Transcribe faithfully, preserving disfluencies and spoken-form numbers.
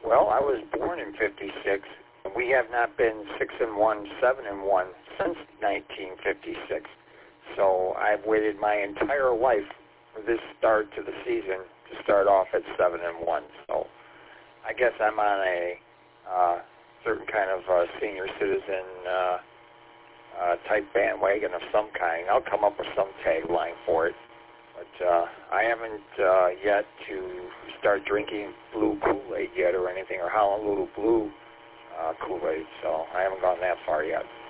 Well, I was born in fifty-six. We have not been six and one, seven and one since nineteen fifty-six. So I've waited my entire life for this start to the season to start off at seven and one. So I guess I'm on a uh, certain kind of uh, senior citizen uh, uh, type bandwagon of some kind. I'll come up with some tagline for it. But uh, I haven't uh, yet to start drinking blue Kool-Aid yet or anything, or Honolulu Blue uh, Kool-Aid, so I haven't gone that far yet.